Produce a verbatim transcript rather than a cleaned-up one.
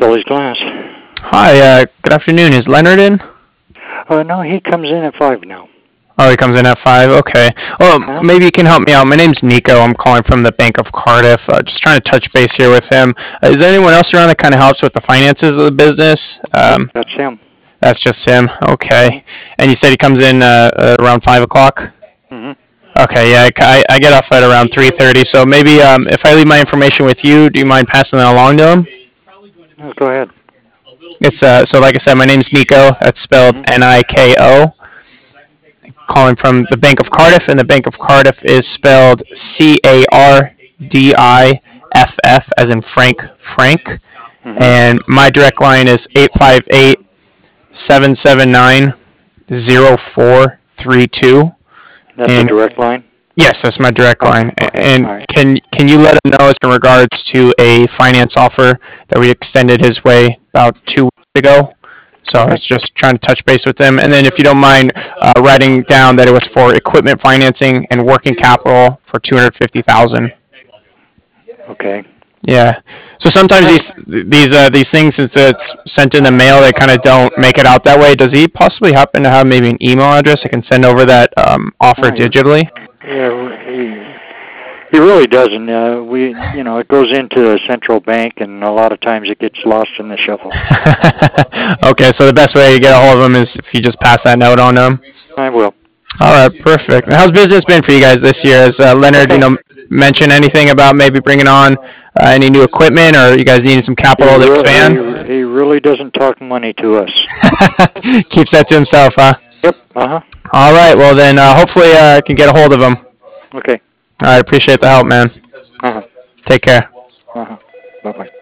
Tilly's Glass. Hi, uh, good afternoon. Is Leonard in? Uh, no, he comes in at five now. Oh, he comes in at five? Okay. Well, Huh? maybe you can help me out. My name's Nico. I'm calling from the Bank of Cardiff. Uh, just trying to touch base here with him. Uh, is there anyone else around that kind of helps with the finances of the business? Um, That's him. that's just him. Okay. And you said he comes in uh, uh, around five o'clock? Mm-hmm. Okay, yeah, I, I get off at around three thirty, so maybe um, if I leave my information with you, do you mind passing that along to him? No, go ahead. It's uh, so like I said, my name's Nico. That's spelled Mm-hmm. N I K O. Calling from the Bank of Cardiff, and the Bank of Cardiff is spelled C A R D I F F, as in Frank Frank. Mm-hmm. And my direct line is eight five eight, seven seven nine, zero four three two. That's a And direct line? yes, that's my direct Oh, line. okay. And All right. can can you let him know it's in regards to a finance offer that we extended his way about two weeks ago? So I Okay. was just trying to touch base with him. And then if you don't mind uh, writing down that it was for equipment financing and working capital for two hundred fifty thousand dollars. Okay. Yeah. So sometimes these these uh, these things, since it's sent in the mail, they kind of don't make it out that way. Does he possibly happen to have maybe an email address I can send over that um, offer No, he- digitally? Yeah, he, he really doesn't. Uh, we, you know, it goes into a central bank, and a lot of times it gets lost in the shuffle. Okay, so the best way to get a hold of him is if you just pass that note on to him. I will. All right, perfect. How's business been for you guys this year? Has uh, Leonard, you know, mentioned anything about maybe bringing on uh, any new equipment, or you guys needing some capital he, to re- expand? he, he really doesn't talk money to us. Keeps that to himself, huh? Yep. Uh-huh. All right, well then, uh, hopefully uh, I can get a hold of him. Okay. All right, appreciate the help, man. Uh-huh. Take care.